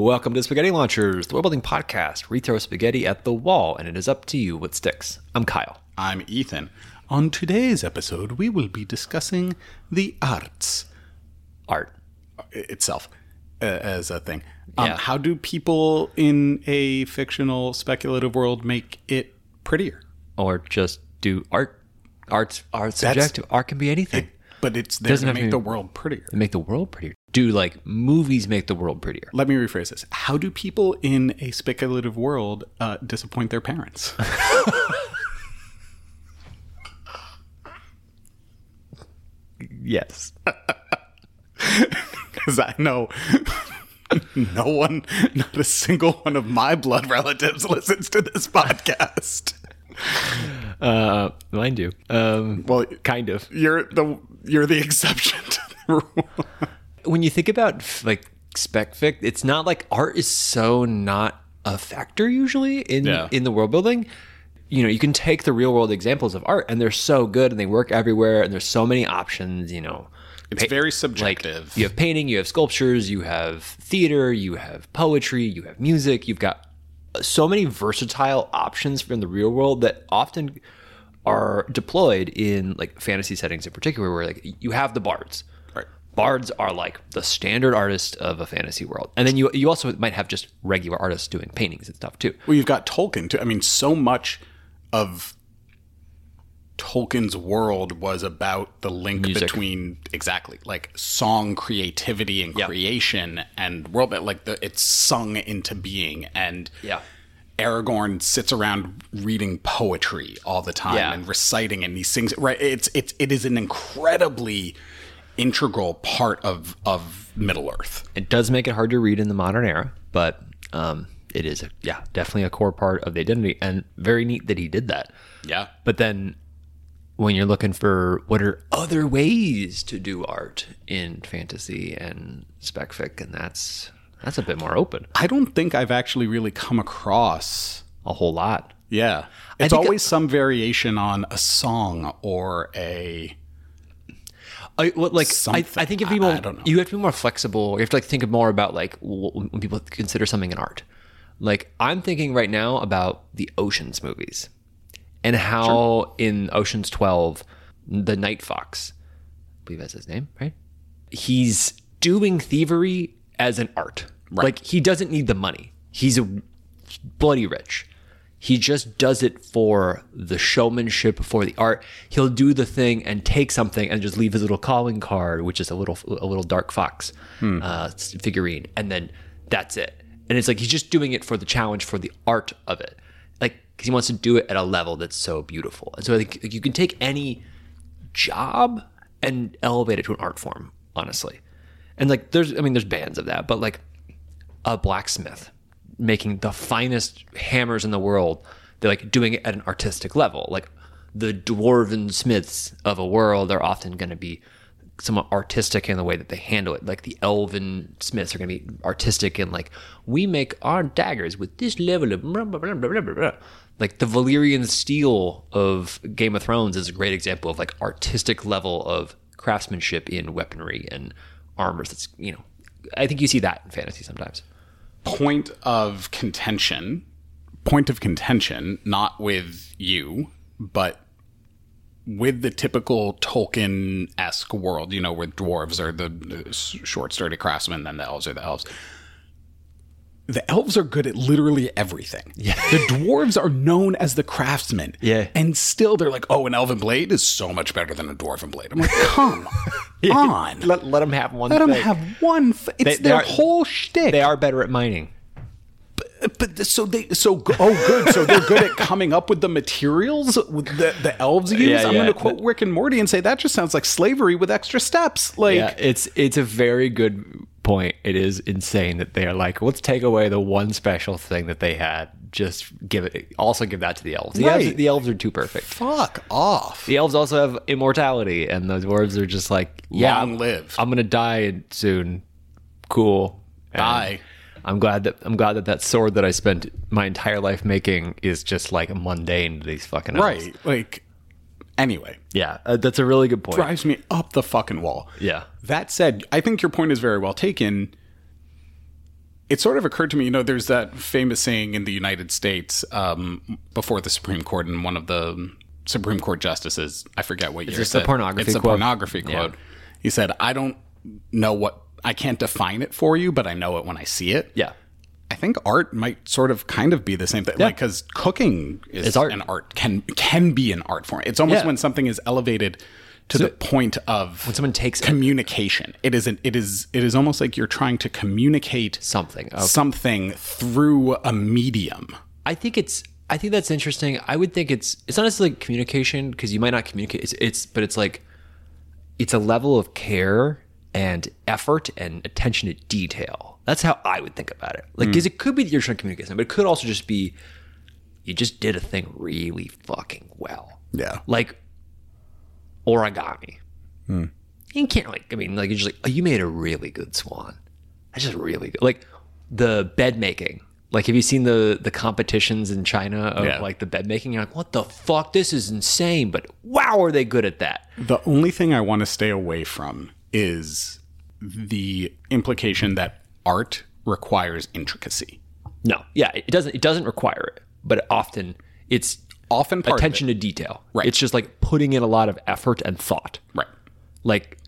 Welcome to Spaghetti Launchers, the world-building podcast. We throw spaghetti at the wall, and it is up to you what sticks. I'm Kyle. I'm Ethan. On today's episode, we will be discussing the arts. Art. Itself, as a thing. Yeah. How do people in a fictional, speculative world make it prettier? Or just do art. Art's subjective. Art can be anything. But it's there Doesn't to have make to the world prettier. Make the world prettier. Do, like, movies make the world prettier? Let me rephrase this. How do people in a speculative world disappoint their parents? Yes. Because I know no one, not a single one of my blood relatives listens to this podcast. Mine do. Well, Kind of. you're the exception to the rule. When you think about, like, spec fic, it's not like art is so not a factor usually in the world building. You know, you can take the real world examples of art and they're so good and they work everywhere and there's so many options, you know. It's very subjective. Like, you have painting, you have sculptures, you have theater, you have poetry, you have music. You've got so many versatile options from the real world that often are deployed in, like, fantasy settings in particular, where, like, you have the bards. Right. Bards are like the standard artist of a fantasy world. And then you also might have just regular artists doing paintings and stuff too. Well, you've got Tolkien too. I mean, so much of Tolkien's world was about the link between like song creativity and creation and world, like it's sung into being. And Aragorn sits around reading poetry all the time and reciting, and he sings. Right, it is an incredibly integral part of Middle Earth. It does make it hard to read in the modern era, but it is definitely a core part of the identity, and very neat that he did that. Yeah, but then when you're looking for what are other ways to do art in fantasy and spec fic, and that's a bit more open. I don't think I've actually really come across a whole lot. Yeah, it's always some variation on a song or a. I think if people, I don't know. You have to be more flexible. You have to, like, think more about, like, when people consider something an art. Like, I'm thinking right now about the Ocean's movies and how in Ocean's 12, the Night Fox, I believe that's his name, right? He's doing thievery as an art. Right. Like, he doesn't need the money. He's bloody rich. He just does it for the showmanship, for the art. He'll do the thing and take something and just leave his little calling card, which is a little dark fox figurine, and then that's it. And it's like he's just doing it for the challenge, for the art of it, like, because he wants to do it at a level that's so beautiful. And so I think you can take any job and elevate it to an art form, honestly. And, like, there's bands of that, but, like, a blacksmith making the finest hammers in the world, they're, like, doing it at an artistic level. Like, the dwarven smiths of a world are often going to be somewhat artistic in the way that they handle it. Like, the elven smiths are going to be artistic in, like, we make our daggers with this level of blah, blah, blah, blah, blah, blah. Like, the Valyrian steel of Game of Thrones is a great example of, like, artistic level of craftsmanship in weaponry and armors. That's, you know, I think you see that in fantasy sometimes. Point of contention, not with you, but with the typical Tolkien-esque world, you know, where dwarves are the short, sturdy craftsmen, then the elves are the elves. The elves are good at literally everything. Yeah. The dwarves are known as the craftsmen. Yeah. And still they're like, oh, an elven blade is so much better than a dwarven blade. I'm like, come on. Let them have one Let thing. them have one. It's their whole shtick. They are better at mining. But so they're good at coming up with the materials the elves use. Yeah, I'm going to quote Rick and Morty and say that just sounds like slavery with extra steps. Like, yeah, it's a very good point. It is insane that they are like, let's take away the one special thing that they had. Just give that to the elves. The elves are too perfect. Fuck off. The elves also have immortality, and the dwarves are just like, long live. I'm gonna die soon. Cool. Bye. I'm glad that sword that I spent my entire life making is just, like, mundane to these fucking elves. Right. Like, anyway. Yeah, that's a really good point. Drives me up the fucking wall. Yeah. That said, I think your point is very well taken. it sort of occurred to me, there's that famous saying in the United States before the Supreme Court, and one of the Supreme Court justices, I forget what year. It's a pornography quote. Pornography quote. Yeah. He said, I don't know I can't define it for you, but I know it when I see it. Yeah. I think art might sort of kind of be the same thing. Yeah. Like, because cooking is an art, can be an art form. It's almost when something is elevated to the point of when someone takes communication. It is almost like you're trying to communicate something through a medium. I think that's interesting. I would think it's not necessarily communication, because you might not communicate. But it's like it's a level of care and effort and attention to detail. That's how I would think about it. Like, because it could be that you're trying to communicate something, but it could also just be you just did a thing really fucking well. Yeah. Like origami. You can't you're just like, oh, you made a really good swan. That's just really good. Like the bed making. Like, have you seen the competitions in China of like the bed making? You're like, what the fuck? This is insane. But wow, are they good at that? The only thing I want to stay away from is the implication that art requires intricacy. No. Yeah, it doesn't require it. But it's often attention to detail. Right. It's just like putting in a lot of effort and thought. Right. Like,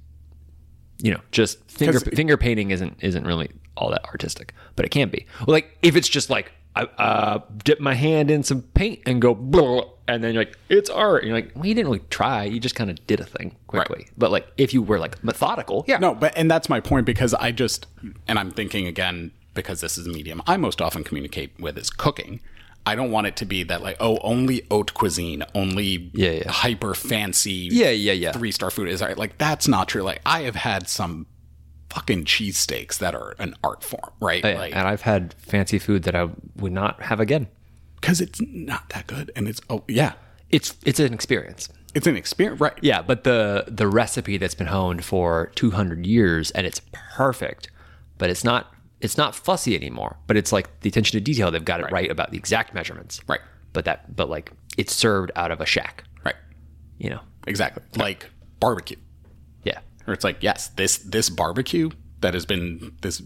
just finger painting isn't really all that artistic, but it can be. Well, like if it's just like I dip my hand in some paint and go blah, and then you're like, it's art. And you're like, well, you didn't really try. You just kind of did a thing quickly. Right. But like if you were like methodical, yeah. No, and that's my point, because I'm thinking again, because this is a medium I most often communicate with is cooking. I don't want it to be that like, oh, only haute cuisine, only hyper fancy 3-star food is art. Like, that's not true. Like, I have had some fucking cheesesteaks that are an art form, right? Oh, yeah. Like, and I've had fancy food that I would not have again. Because it's not that good. And it's an experience. It's an experience, right? Yeah, but the recipe that's been honed for 200 years and it's perfect, but it's not fussy anymore, but it's like the attention to detail. They've got it right about the exact measurements. Right. But like it's served out of a shack. Right. Exactly. Yeah. Like barbecue. Yeah. Or it's like, yes, this barbecue that has been this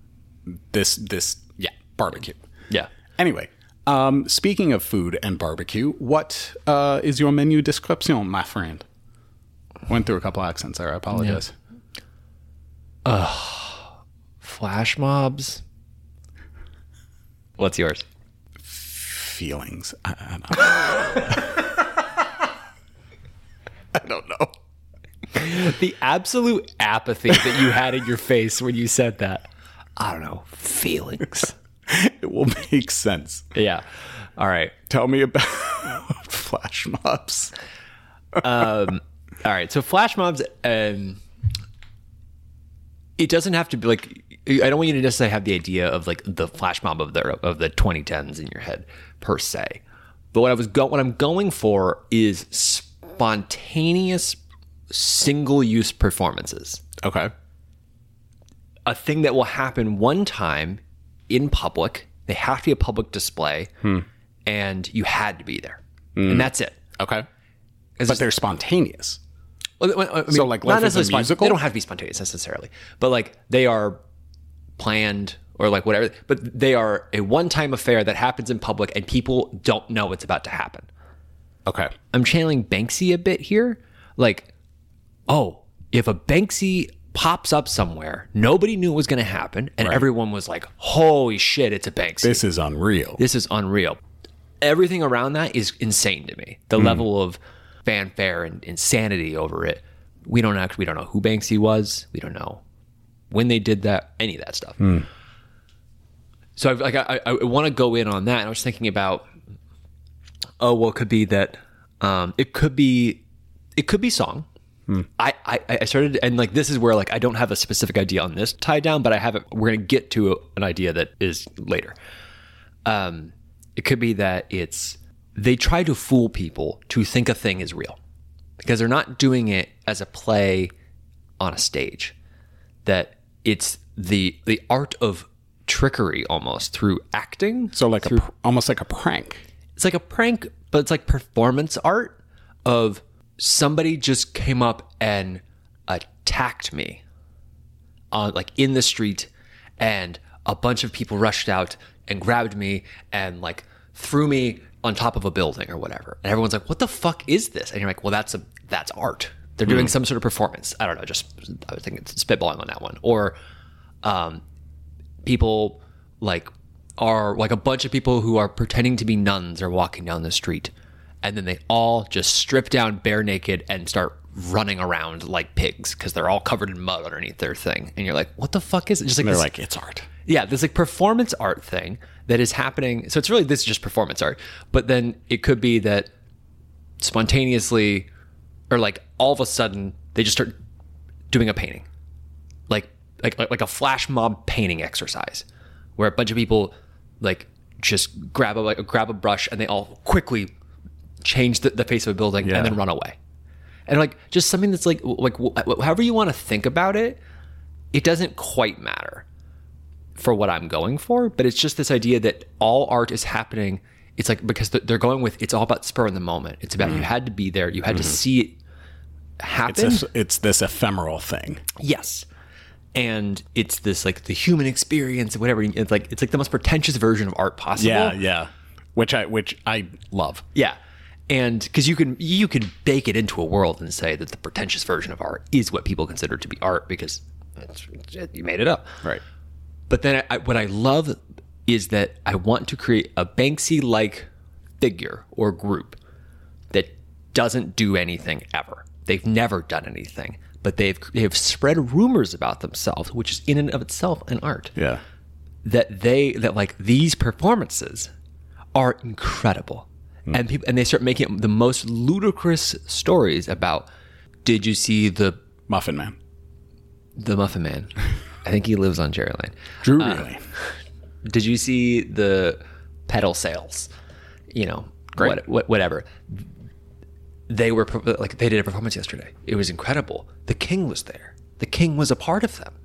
barbecue. Yeah. Anyway, speaking of food and barbecue, what is your menu description, my friend? Went through a couple accents there. I apologize. Flash mobs. What's yours? Feelings. I don't know. The absolute apathy that you had in your face when you said that. I don't know. Feelings. It will make sense. Yeah. All right. Tell me about flash mobs. All right. So flash mobs, it doesn't have to be like, I don't want you to necessarily have the idea of like the flash mob of the 2010s in your head per se. But what I'm going for is spontaneous single-use performances. Okay. A thing that will happen one time in public. They have to be a public display, and you had to be there, and that's it. Okay. But they're spontaneous. Well, I mean, so like not Life is a Musical? They don't have to be spontaneous necessarily, but like they are planned or like whatever. But they are a one-time affair that happens in public, and people don't know it's about to happen. Okay. I'm channeling Banksy a bit here. Like, oh, if a Banksy pops up somewhere, nobody knew it was going to happen, and everyone was like, holy shit, it's a Banksy. This is unreal. Everything around that is insane to me. The level of fanfare and insanity over it. We don't know who Banksy was. We don't know when they did that, any of that stuff. So I want to go in on that. And I was thinking about, it could be that, it could be song. I started, and like, this is where like, I don't have a specific idea on this tied down, but I have it. We're going to get to an idea that is later. It could be that they try to fool people to think a thing is real because they're not doing it as a play on a stage. That it's the art of trickery almost through acting. So like almost like a prank. It's like a prank, but it's like performance art of somebody just came up and attacked me on like in the street, and a bunch of people rushed out and grabbed me and like threw me on top of a building or whatever. And everyone's like, what the fuck is this? And you're like, well, that's art. They're doing some sort of performance. I don't know. I was thinking spitballing on that one. Or people like are like a bunch of people who are pretending to be nuns are walking down the street. And then they all just strip down bare naked and start running around like pigs because they're all covered in mud underneath their thing. And you're like, what the fuck is it? Just like they're like, it's art. Yeah, this like performance art thing that is happening. So it's really, this is just performance art. But then it could be that spontaneously or like all of a sudden they just start doing a painting. Like a flash mob painting exercise where a bunch of people like just grab a brush and they all quickly change the face of a building and then run away. And like just something that's like however you want to think about it, it doesn't quite matter for what I'm going for, but it's just this idea that all art is happening. It's like because they're going with, it's all about spur in the moment. It's about you had to be there, you had to see it happen. It's this ephemeral thing. Yes. And it's this like the human experience, whatever. It's like the most pretentious version of art possible. Yeah. Which I love. Yeah. And because you can bake it into a world and say that the pretentious version of art is what people consider to be art because you made it up. Right. But then what I love is that I want to create a Banksy-like figure or group that doesn't do anything ever. They've never done anything, but they've spread rumors about themselves, which is in and of itself an art. Yeah. That like these performances are incredible. And they start making the most ludicrous stories about, did you see the Muffin Man? The Muffin Man. I think he lives on Jerry Lane. Drury Lane. Did you see the pedal sales? You know, great. Whatever. They were like, they did a performance yesterday. It was incredible. The King was there. The King was a part of them.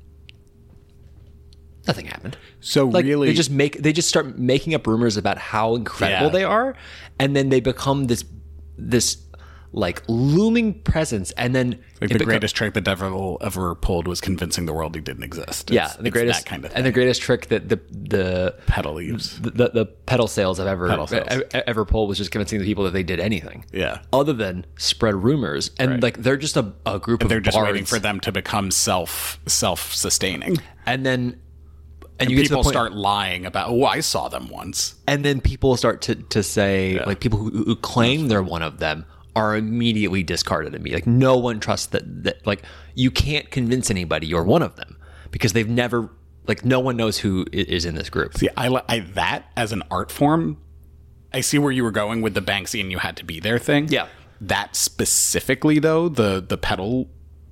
Nothing happened. So like, really, they just start making up rumors about how incredible they are, and then they become this like looming presence, and then like the greatest trick the devil ever pulled was convincing the world he didn't exist. It's the greatest that kind of thing. And the greatest trick that the pedal leaves, the pedal sales I've ever pulled was just convincing the people that they did anything. Yeah, other than spread rumors, and like they're just a group of they're just bards. waiting for them to become self-sustaining, and then. And people start lying about, I saw them once. And then people start to say, like people who claim they're one of them are immediately discarded to me. Like no one trusts that like you can't convince anybody you're one of them because they've never, like no one knows who is in this group. See, I that as an art form, I see where you were going with the Banksy and you had to be there thing. Yeah. That specifically though, the pedal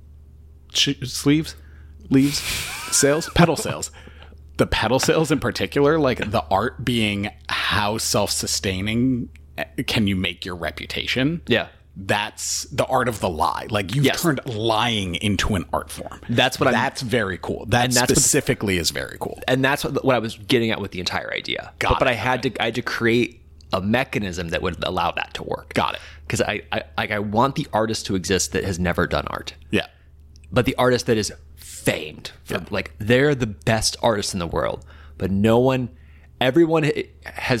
pedal sales. The pedal sales in particular, like the art being how self-sustaining can you make your reputation? Yeah. That's the art of the lie. Like you've turned lying into an art form. That's very cool. That specifically is very cool. And that's what I was getting at with the entire idea. But I had to create a mechanism that would allow that to work. Got it. Because I want the artist to exist that has never done art. Yeah. But the artist that is famed for like they're the best artists in the world, but everyone has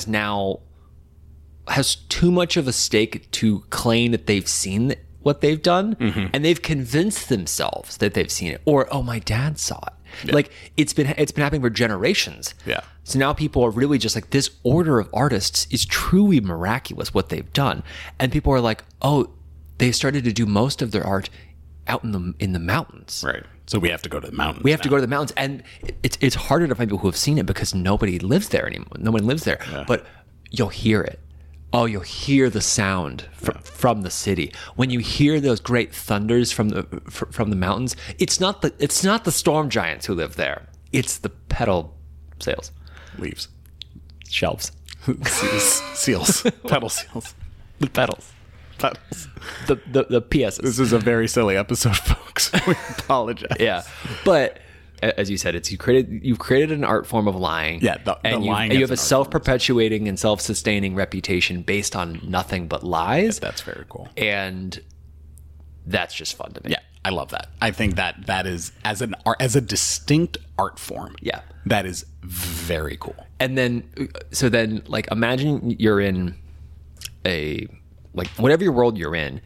too much of a stake to claim that they've seen what they've done, and they've convinced themselves that they've seen it, or my dad saw it. Like it's been happening for generations. Yeah. So now people are really just like, this order of artists is truly miraculous what they've done, and people are like, they started to do most of their art out in the mountains. Right. So we have to go to the mountains. We have to go to the mountains, and it's harder to find people who have seen it because nobody lives there anymore. No one lives there, but you'll hear it. Oh, you'll hear the sound from the city. When you hear those great thunders from the mountains, it's not the storm giants who live there. It's the pedal sales, leaves, shelves, seals, pedal seals, the pedals. The PSs. This is a very silly episode, folks. We apologize. Yeah, but as you said, you've created an art form of lying. Yeah, lying. You have a self-perpetuating and self-sustaining reputation based on nothing but lies. That's very cool, and that's just fun to me. Yeah, I love that. I think that is as a distinct art form. Yeah. That is very cool. And then, so then, like, imagine you're in whatever your world you're in.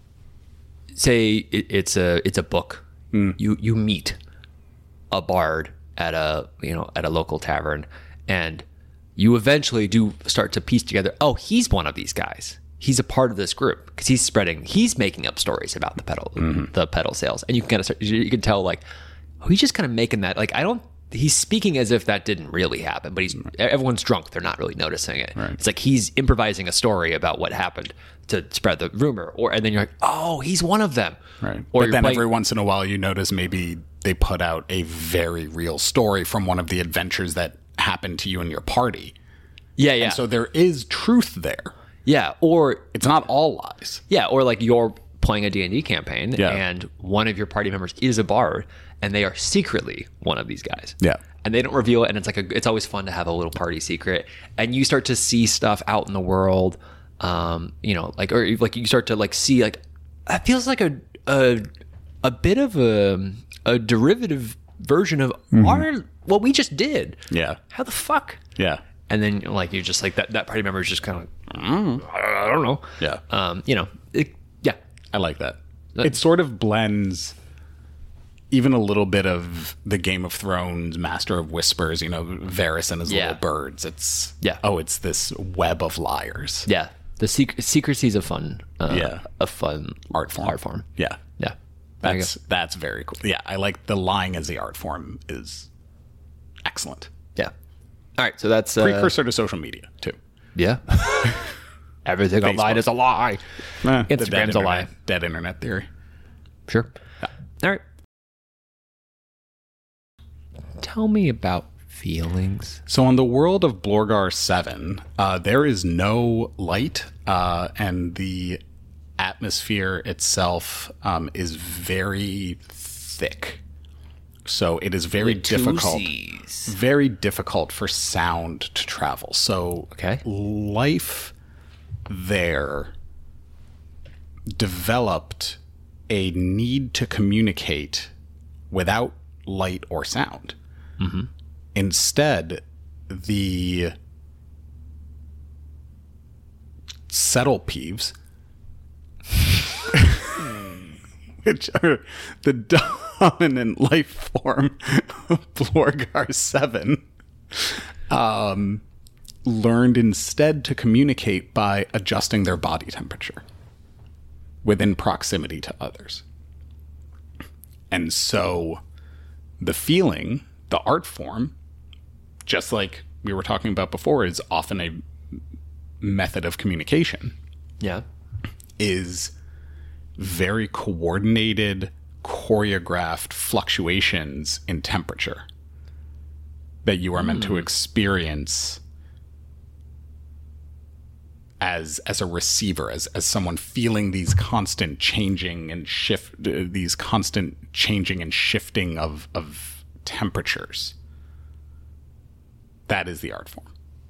Say it's a book. You meet a bard at a local tavern, and you eventually do start to piece together. Oh, he's one of these guys. He's a part of this group because he's making up stories about the pedal sales, and you can kind of you can tell like, oh, he's just kind of making that. Like, he's speaking as if that didn't really happen, but everyone's drunk. They're not really noticing it. Right. It's like he's improvising a story about what happened to spread the rumor, and then you're like, oh, he's one of them. Right. Or but then every once in a while you notice maybe they put out a very real story from one of the adventures that happened to you and your party. Yeah. And so there is truth there. Yeah. Or it's not all lies. Yeah. Or like you're playing a D&D campaign Yeah. and one of your party members is a bard and they are secretly one of these guys. Yeah. And they don't reveal it, and it's always fun to have a little party secret. And you start to see stuff out in the world, or you start to like see like it feels like a bit of a derivative version of what we just did. Yeah. How the fuck? Yeah. And then like you're just like that party member is just kind of like, I don't know. Yeah. Yeah. I like that. It sort of blends even a little bit of the Game of Thrones Master of Whispers, Varys and his little birds. It's this web of liars. Yeah. The secrecy is a fun art form. Yeah. Yeah. That's very cool. Yeah. I like the lying as the art form is excellent. Yeah. All right. So that's precursor to social media too. Yeah. Everything online is a lie. Instagram's a lie. Dead internet theory. Sure. Yeah. All right. Tell me about feelings. So on the world of Blorgar 7, there is no light, and the atmosphere itself is very thick. So it is very difficult for sound to travel. So life there developed a need to communicate without light or sound. Mm-hmm. Instead, the settle peeves, which are the dominant life form of Blorgar 7, learned instead to communicate by adjusting their body temperature within proximity to others. And so the feeling, the art form, just like we were talking about before, is often a method of communication. Yeah. Is very coordinated, choreographed fluctuations in temperature that you are meant to experience as a receiver, as someone feeling these constant changing and shifting of temperatures. That is the art form.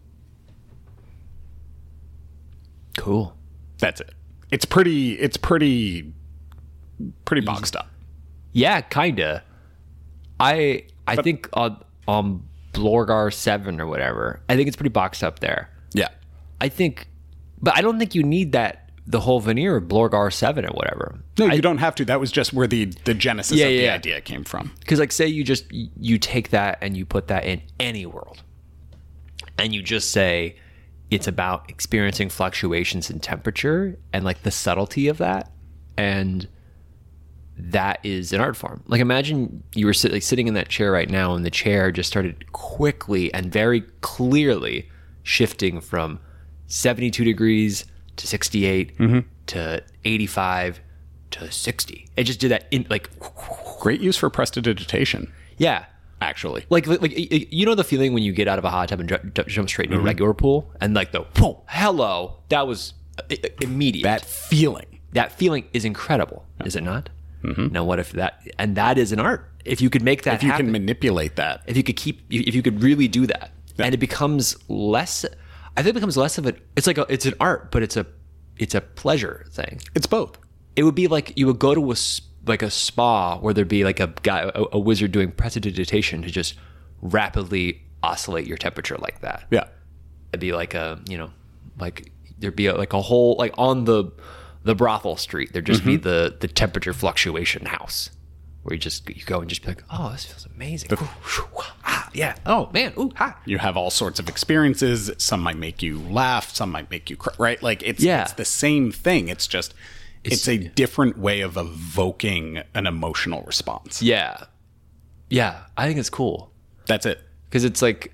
Cool. That's it. It's pretty boxed up. Yeah, kinda. I think on Blorgar 7 or whatever, I think it's pretty boxed up there. Yeah. But I don't think you need the whole veneer of Blorgar 7 or whatever. No, you don't have to. That was just where the genesis of the idea came from. Because like say you take that and you put that in any world and you just say it's about experiencing fluctuations in temperature and like the subtlety of that, and that is an art form. Like imagine you were sitting in that chair right now and the chair just started quickly and very clearly shifting from 72 degrees to 68 to 85 to 60. It just did that in like great use for prestidigitation. Yeah, actually. Like you know the feeling when you get out of a hot tub and jump straight into a regular pool and like the whoa, hello, that was immediate. That feeling is incredible, is it not? Mm-hmm. Now what if that is an art? If you could make that happen, if you can manipulate that, if you could really do that, and it becomes less. I think it becomes less of it's an art, but it's a pleasure thing. It's both. It would be like you would go to like a spa where there'd be like a guy, a wizard doing prestidigitation to just rapidly oscillate your temperature like that. Yeah. It'd be like a, like there'd be like a whole, like on the brothel street, there'd just be the temperature fluctuation house where you go and just be like, oh, this feels amazing. Yeah. Oh man. Ooh, ha. You have all sorts of experiences. Some might make you laugh. Some might make you cry, right? Like it's the same thing. It's just, it's a different way of evoking an emotional response. Yeah. Yeah. I think it's cool. That's it. Because it's like,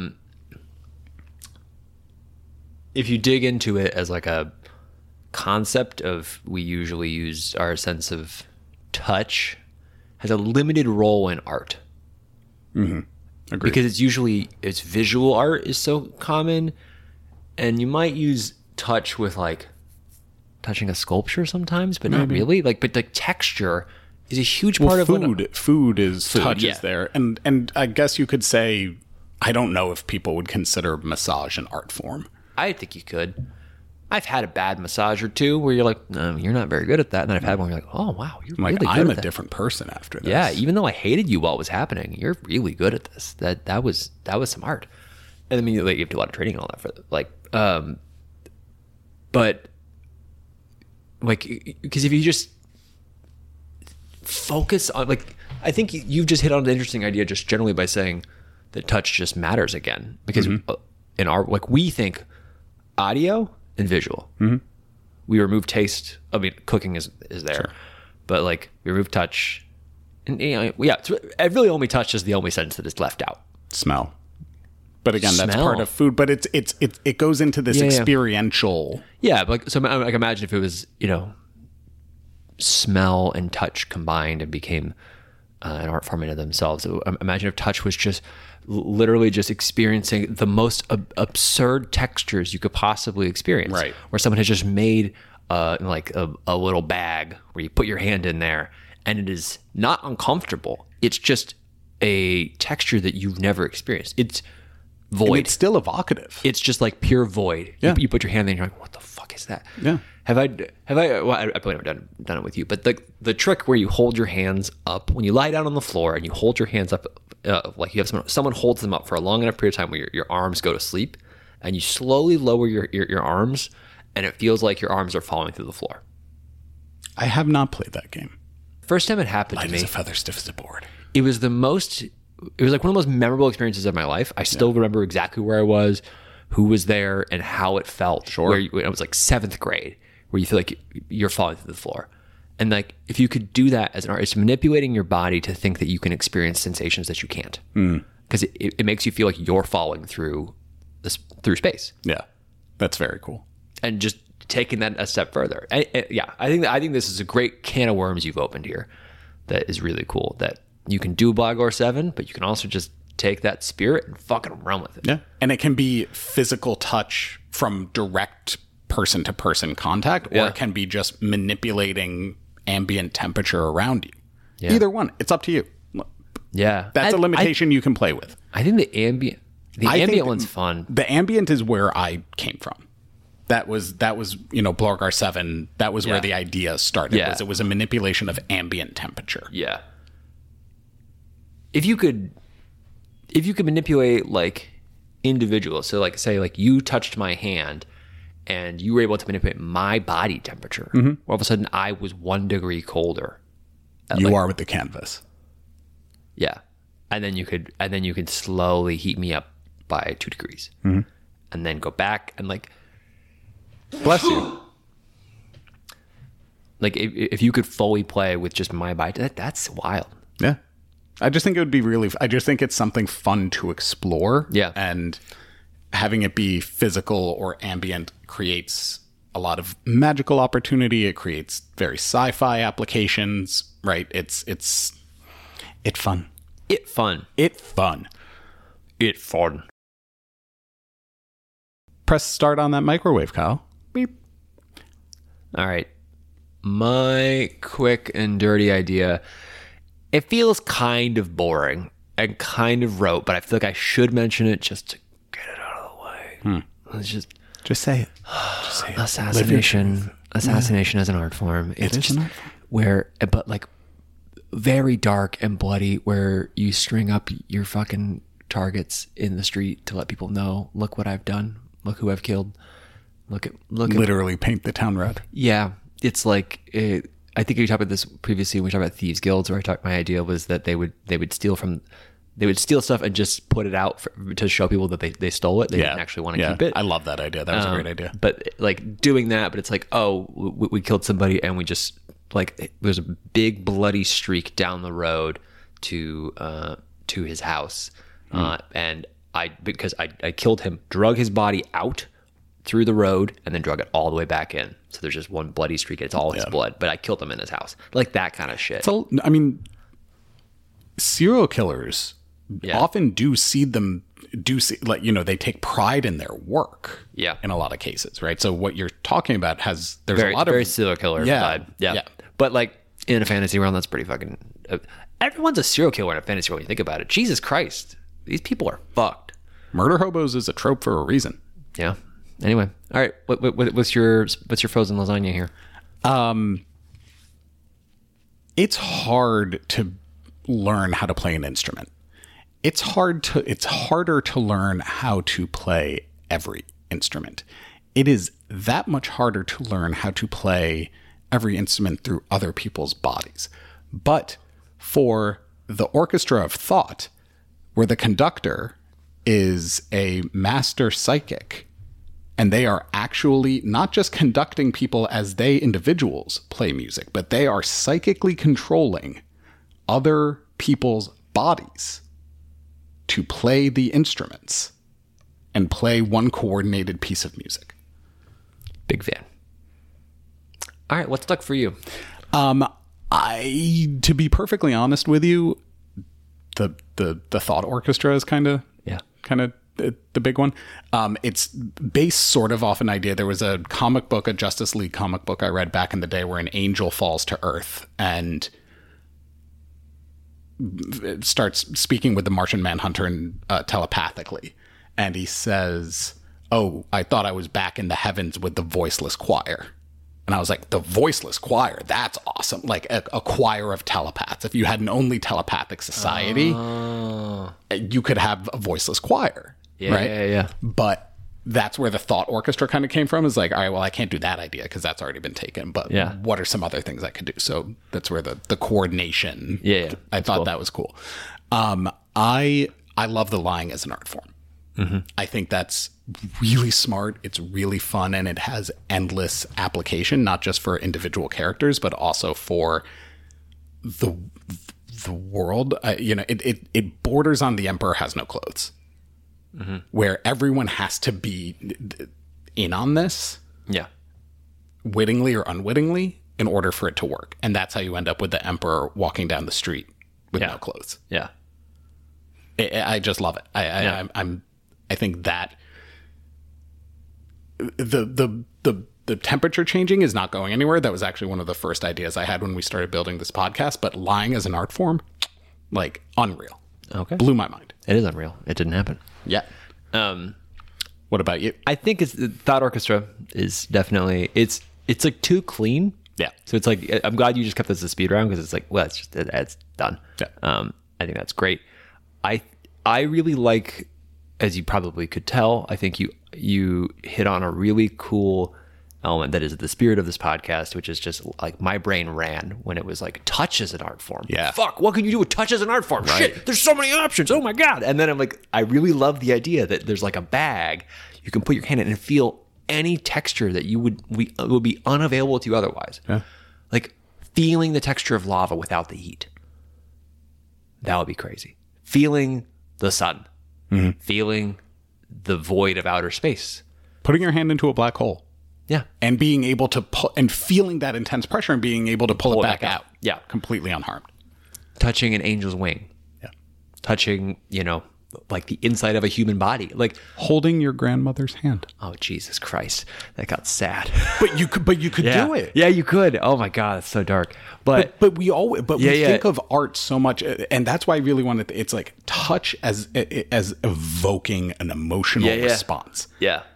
if you dig into it as like a concept of, we usually use our sense of touch, has a limited role in art. Mm-hmm. Agreed. Because it's visual art is so common, and you might use touch with like touching a sculpture sometimes, but not really. Like, but the texture is a huge part of food. Food is touch is there, and I guess you could say, I don't know if people would consider massage an art form. I think you could. I've had a bad massage or two where you're like, no, you're not very good at that. And then I've had one where you're like, oh, wow, you're really good at that. I'm a different person after this. Yeah, even though I hated you while it was happening, you're really good at this. That was some art. And I mean, like, you have to do a lot of training and all that for like, but like, because if you just focus on, like, I think you've just hit on an interesting idea just generally by saying that touch just matters again. Because in our, like, we think audio and visual. We remove taste. I mean, cooking is there, but like we remove touch, and it really only touch is the only sense that is left out. Smell, but again, that's part of food. But it goes into this experiential. Yeah, but like, so like imagine if it was smell and touch combined and became an art form into themselves. So imagine if touch was just literally just experiencing the most absurd textures you could possibly experience. Right. Where someone has just made like a little bag where you put your hand in there and it is not uncomfortable. It's just a texture that you've never experienced. It's void. And it's still evocative. It's just like pure void. Yeah. You put your hand in and you're like, what the fuck is that? Yeah. Have I well, I probably never done it with you, but the trick where you hold your hands up when you lie down on the floor and you hold your hands up, like you have someone holds them up for a long enough period of time where your arms go to sleep, and you slowly lower your arms, and it feels like your arms are falling through the floor. I have not played that game. First time it happened to me, Light as a feather, stiff as a board. It was like one of the most memorable experiences of my life. I still remember exactly where I was, who was there, and how it felt. Sure. When I was like 7th grade, where you feel like you're falling through the floor. And like, if you could do that as an artist, manipulating your body to think that you can experience sensations that you can't. Because it makes you feel like you're falling through space. Yeah. That's very cool. And just taking that a step further. I think this is a great can of worms you've opened here that is really cool. That you can do Blagor 7, but you can also just take that spirit and fucking run with it. Yeah. And it can be physical touch from direct person to person contact, or it can be just manipulating ambient temperature around you. Yeah. Either one. It's up to you. Yeah. That's a limitation you can play with. I think the ambient one's fun. The ambient is where I came from. That was Blorgar 7, that was where the idea started. Yeah. It was a manipulation of ambient temperature. Yeah. If you could manipulate like individuals, so like say like you touched my hand and you were able to manipulate my body temperature. All of a sudden I was 1 degree colder. You are with the canvas. Yeah. And then you could slowly heat me up by 2 degrees. And then go back and like, bless you. Like if you could fully play with just my body, that's wild. Yeah. I just think it would be I just think it's something fun to explore. Yeah. And having it be physical or ambient creates a lot of magical opportunity. It creates very sci-fi applications, right? It's fun. It fun. Press start on that microwave, Kyle. Beep. All right. My quick and dirty idea. It feels kind of boring and kind of rote, but I feel like I should mention it just to get it out of the way. Let's just say it. Assassination as an art form. It's just an art form. where, but like very dark and bloody, where you string up your fucking targets in the street to let people know, look what I've done, look who I've killed, look literally paint the town red. Yeah, it's like I think we talked about this previously when we talked about thieves guilds, where my idea was that they would steal stuff and just put it out to show people that they stole it. They didn't actually want to keep it. I love that idea. That was a great idea. But like doing that, but it's like, oh, we killed somebody and we just like there's a big bloody streak down the road to his house, and because I killed him, drug his body out through the road and then drug it all the way back in. So there's just one bloody streak. It's all his blood, but I killed him in his house. Like that kind of shit. So I mean, serial killers often like, you know, they take pride in their work. Yeah. In a lot of cases, right? So what you're talking about there's a lot of very of serial killer vibe. Yeah. But like in a fantasy realm, that's pretty fucking. Everyone's a serial killer in a fantasy realm. When you think about it, Jesus Christ, these people are fucked. Murder hobos is a trope for a reason. Yeah. Anyway, all right. What's your frozen lasagna here? It's hard to learn how to play an instrument. It's harder to learn how to play every instrument. It is that much harder to learn how to play every instrument through other people's bodies. But for the orchestra of thought, where the conductor is a master psychic, and they are actually not just conducting people as they individuals play music, but they are psychically controlling other people's bodies to play the instruments and play one coordinated piece of music. Big fan. All right, what's stuck for you? To be perfectly honest with you, the thought orchestra is kind of the big one. It's based sort of off an idea. There was a comic book, a Justice League comic book I read back in the day, where an angel falls to Earth and starts speaking with the Martian Manhunter telepathically. And he says, "Oh, I thought I was back in the heavens with the voiceless choir." And I was like, the voiceless choir, that's awesome. Like a choir of telepaths. If you had an only telepathic society, you could have a voiceless choir. Yeah, right? Yeah. But that's where the thought orchestra kind of came from. Is like, all right, well, I can't do that idea because that's already been taken. But what are some other things I could do? So that's where the coordination. Yeah. I thought that was cool. I love the lying as an art form. Mm-hmm. I think that's really smart. It's really fun, and it has endless application, not just for individual characters, but also for the world. It borders on The Emperor Has No Clothes, where everyone has to be in on this, wittingly or unwittingly, in order for it to work. And that's how you end up with the Emperor walking down the street with no clothes. Yeah, I just love it. I think that the temperature changing is not going anywhere. That was actually one of the first ideas I had when we started building this podcast. But lying as an art form, like, unreal. Okay, blew my mind. It is unreal. It didn't happen. Yeah. What about you? I think Thought Orchestra is definitely it's like too clean. Yeah. So it's like, I'm glad you just kept this a speed round, because it's like, well, it's done. Yeah. I think that's great. I really like, as you probably could tell, I think you hit on a really cool element that is the spirit of this podcast, which is just like, my brain ran when it was like, touch as an art form. Yeah. Fuck, what can you do with touch as an art form? Right. Shit, there's so many options. Oh my God. And then I'm like, I really love the idea that there's like a bag you can put your hand in and feel any texture that would be unavailable to you otherwise. Yeah. Like feeling the texture of lava without the heat. That would be crazy. Feeling the sun. Mm-hmm. Feeling the void of outer space. Putting your hand into a black hole. Yeah. And being able to pull, and feeling that intense pressure and being able to pull it back out. Yeah. Completely unharmed. Touching an angel's wing. Yeah. Touching, like the inside of a human body. Like holding your grandmother's hand. Oh, Jesus Christ. That got sad. But you could do it. Yeah, you could. Oh my God, it's so dark. But we think of art so much, and that's why I really wanted it's like touch as evoking an emotional response. Yeah.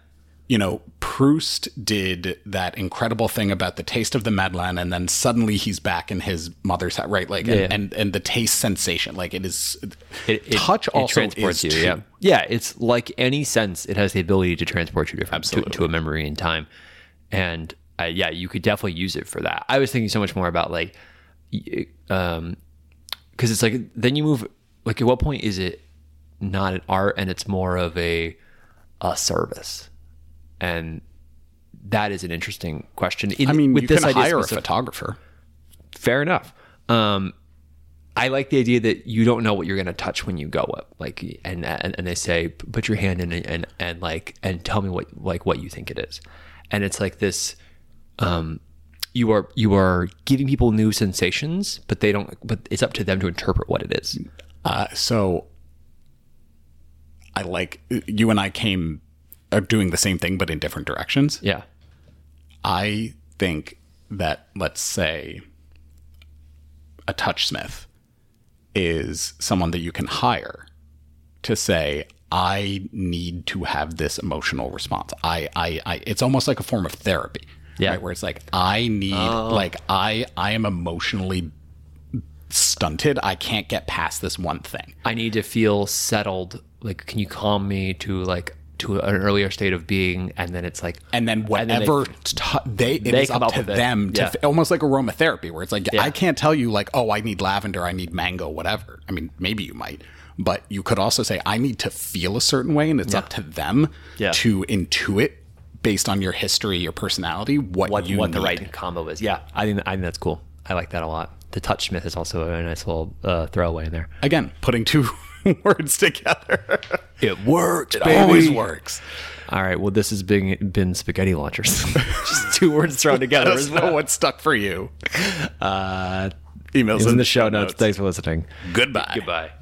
you know, Proust did that incredible thing about the taste of the Madeleine, and then suddenly he's back in his mother's house, right? Like, and the taste sensation, like it is, touch also transports is you. too. Yeah. It's like any sense; it has the ability to transport you to a memory in time, and you could definitely use it for that. I was thinking so much more about like, because it's like then you move. Like, at what point is it not an art and it's more of a service? And that is an interesting question. I mean, with you this can idea hire a photographer. Fair enough. I like the idea that you don't know what you're going to touch when you go up, like, and they say, put your hand in and tell me what you think it is. And it's like this, you are giving people new sensations, but it's up to them to interpret what it is. So I like, you and I are doing the same thing, but in different directions. Yeah. I think that, let's say, a touchsmith is someone that you can hire to say, I need to have this emotional response. It's almost like a form of therapy, right? Where it's like, I need, I am emotionally stunted. I can't get past this one thing. I need to feel settled. Like, can you calm me to an earlier state of being? And then it's like, and then whatever it is up to them to almost like aromatherapy, where it's like, I can't tell you like, oh, I need lavender, I need mango, whatever. I mean, maybe you might, but you could also say, I need to feel a certain way, and it's up to them to intuit based on your history, your personality, what the right combo is. Yeah, I think that's cool. I like that a lot. The touchsmith is also a nice little throwaway in there. Again, putting two words together. It works, baby. Always works. All right. Well, this has been spaghetti launchers. Just two words thrown together. Let us know what stuck for you. Emails in the show notes. Thanks for listening. Goodbye. Goodbye.